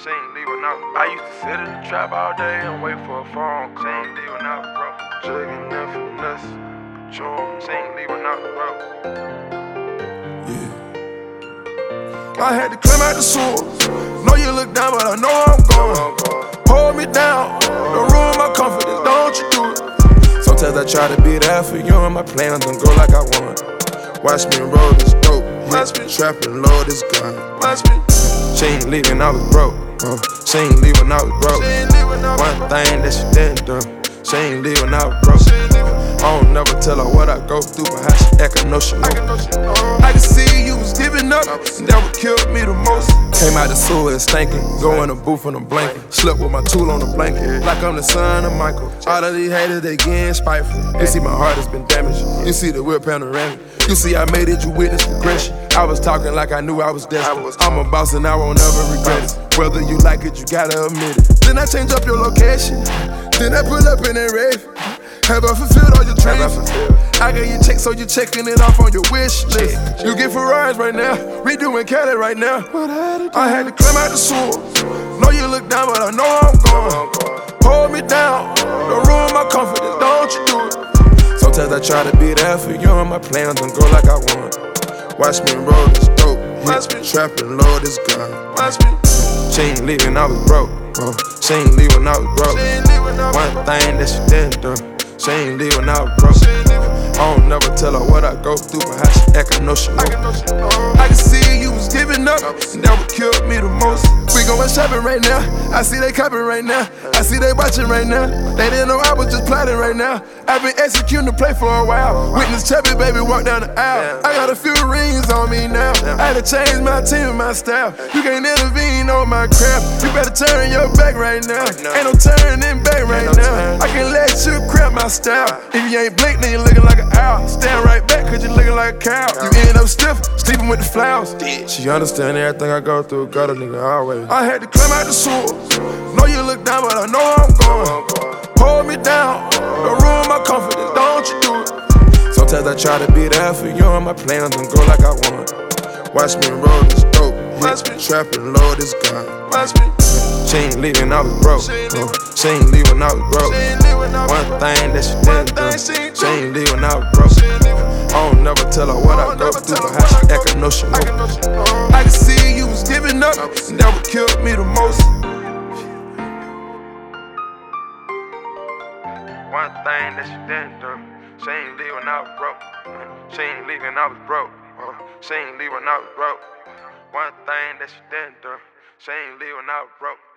She ain't leave when I was broke. I used to sit in the trap all day and wait for a phone call. She ain't leave when I was broke. Jugging them finesse, Patron. She ain't leave when I was broke. Yeah. I had to climb out the sewer. Know you look down, but I know I'm going. Hold me down, don't ruin my confidence, don't you do it. Sometimes I try to be there for you and my plans don't go like I want. Watch me roll this dope, hit trapping, load this gun. She ain't leaving, I was broke. She ain't leaving, I was broke. One thing that she didn't do, she ain't leaving, I was broke. I don't never tell her what I go through, but how she act, I know she know. I can see you was giving up, and that what killed me the most. Came out the sewer and stankin', go in the booth in a blanket. Slept with my tool on the blanket, like I'm the son of Michael. All of these haters, they getting spiteful. You see my heart has been damaged, you see the whip panoramic. You see I made it, you witness progression. I was talking like I knew I was destined. I'm a boss and I won't ever regret it. Whether you like it, you gotta admit it. Then I change up your location, then I pull up in that rave. Have I fulfilled all your dreams? I got your check, so you checking it off on your wish list. You get Ferraris right now, we doing Cali right now. I had to climb out the sewer. Know you look down, but I know I'm going. Hold me down, don't ruin my confidence, don't you do it. Sometimes I try to be there for you and my plans don't go like I want. Watch me roll this dope, hit trapping, load this gun. She ain't leaving, I was broke. She ain't leaving, I was broke. One thing that she didn't do, she ain't leaving, I was broke. I don't never tell her what I go through, but how she act, I know she know. I can see you was giving up, and that what killed me the most. We going shopping right now, I see they copping right now. I see they watching right now, they didn't know I was just plotting right now. I've been executing the play for a while. Witness Chubby baby walk down the aisle. I got a few rings on me now, I had to change my team and my style. You can't intervene on my crap, you better turn your back right now. Ain't no turning back right now, I can let you crap my style. If you ain't blink, then you looking like an owl. Stand right back, cause you looking like a cow. You end up stiff, sleeping with the flowers. She understand everything I go through, got a nigga always. I had to climb out the sewer. Know you look down, but I know I'm going. Hold me down, don't ruin my confidence, don't you do it. Sometimes I try to be there for you and my plans don't go like I want. Watch me roll this dope, hit trapping, load this gun. She ain't leaving, I was broke. She ain't leaving, I was broke. One thing that she didn't do, she ain't leaving, I was broke. I don't never tell her what I go through, but how she act, I know she know. I can see you was giving up, and that what killed me the most. One thing that she didn't do, she ain't leaving, I was broke. She ain't leaving, I was broke. She ain't leaving, I was broke. One thing that she didn't do, she ain't leaving, I was broke.